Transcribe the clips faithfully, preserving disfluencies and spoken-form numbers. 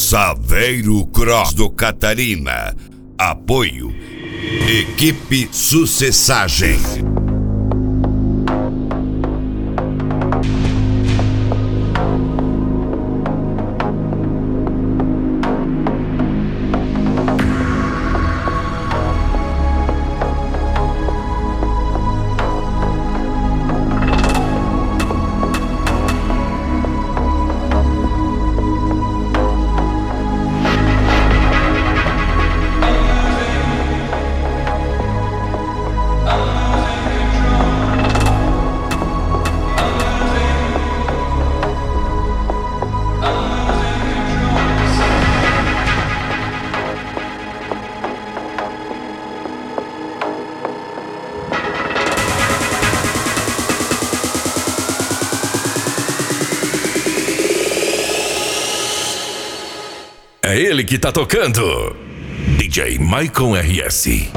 Saveiro Cross do Catarina. Apoio Equipe Sucessagem. É ele que tá tocando. D J Maicon R S.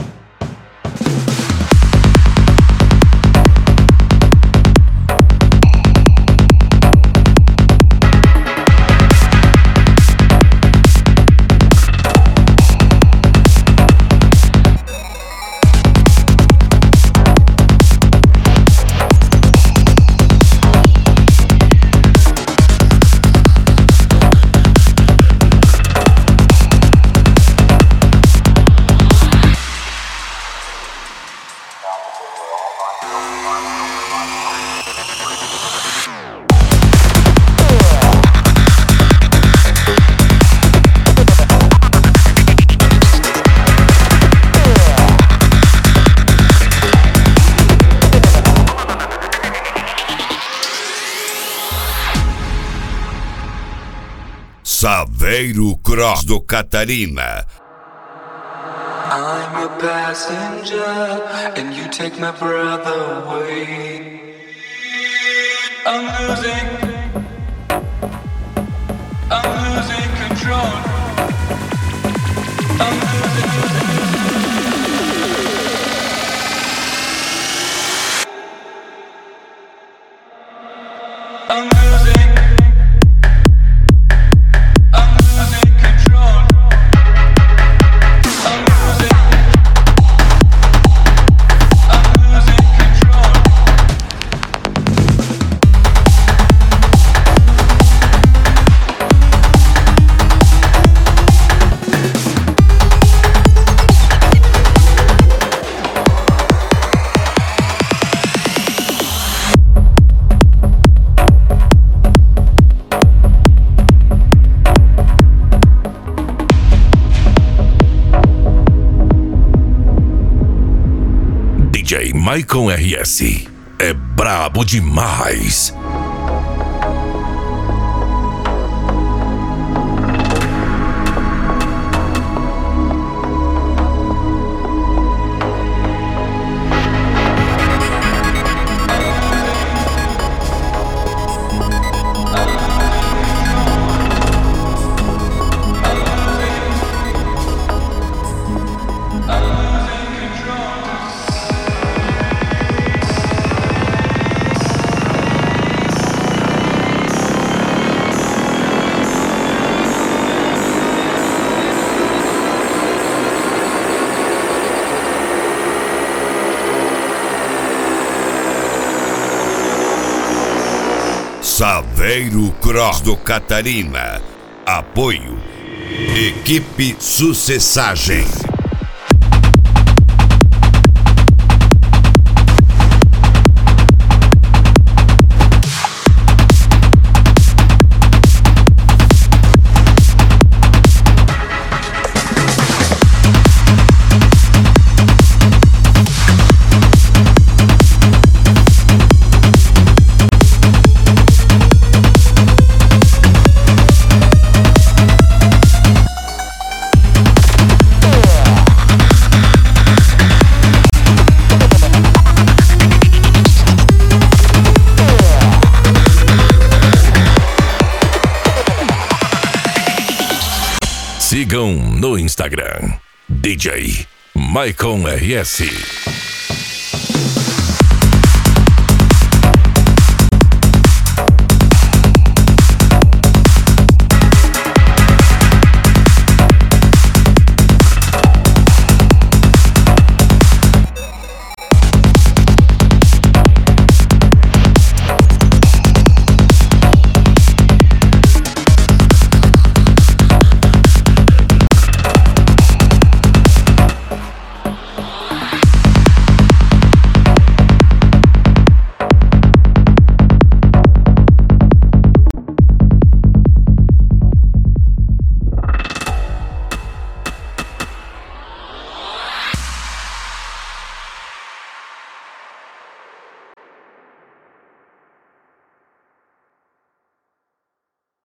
Saveiro Cross do Catarina. I'm your passenger and you take my breath away. I'm losing, I'm losing control. I'm losing, I'm losing. D J Maicon R S é brabo demais. Saveiro Cross do Catarina. Apoio Equipe Sucessagem. Sigam no Instagram D J Maicon R S.